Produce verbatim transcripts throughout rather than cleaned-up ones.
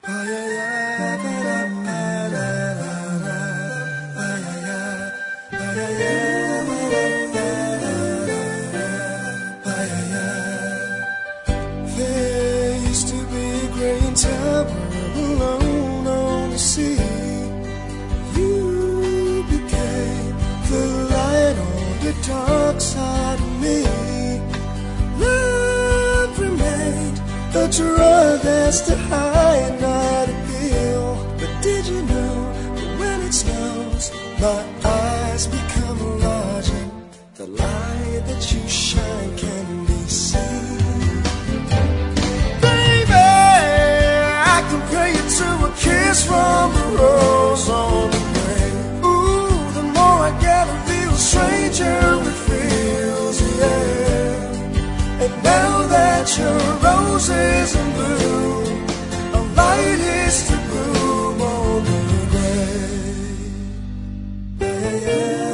There used to be a great tower alone on the sea. You became the light on the dark side of me. Love remained a drug that's to hide, not appeal. But did you know that when it snows, my eyes become larger? The light that you shine can be seen. Baby, I compare you to a kiss from a rose on the grave. Ooh, the more I get of you, the stranger it feels, yeah. And now that your rose is in bloom, a light is to bloom on the grave. Yeah,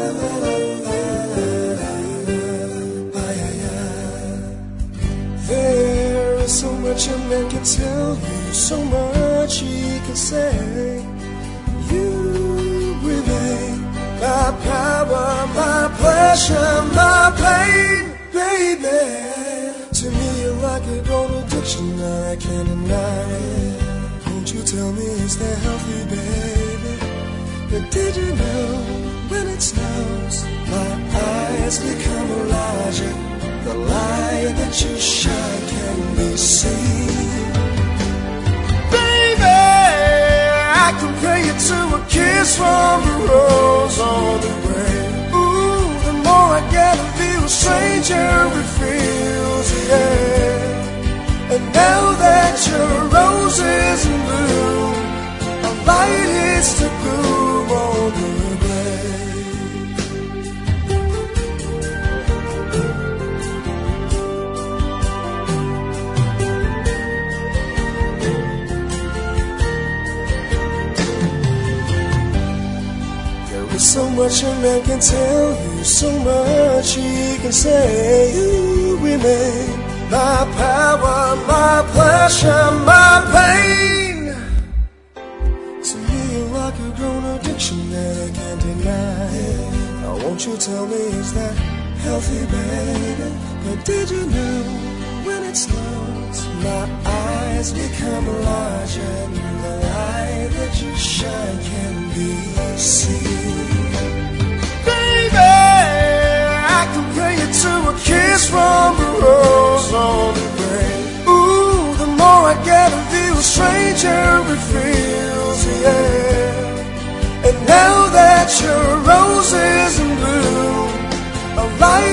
there is so much a man can tell you, so much he can say. You remain my power, my pleasure, my pain, baby. To me you're like a gold addiction, I can't deny it. Won't you tell me, is that healthy, baby? But did you know when it snows, my eyes become larger? The light that you shine can be seen. Baby, I compare you to a kiss from a rose on the grave. Ooh, the more I get of you, the stranger it feels, yeah. And now that your rose is in bloom, a light is to bloom on the grave. So much a man can tell you, so much he can say. You remain my power, my pleasure, my pain. To me you're like a grown addiction that I can't deny. Now won't you tell me, is that healthy, baby? But did you know when it snows, my eyes become larger, and the light that you shine can be seen. I compare you to a kiss from a rose on the grave. Ooh, the more I get of you, the stranger it feels, yeah. And now that your rose is in bloom, a light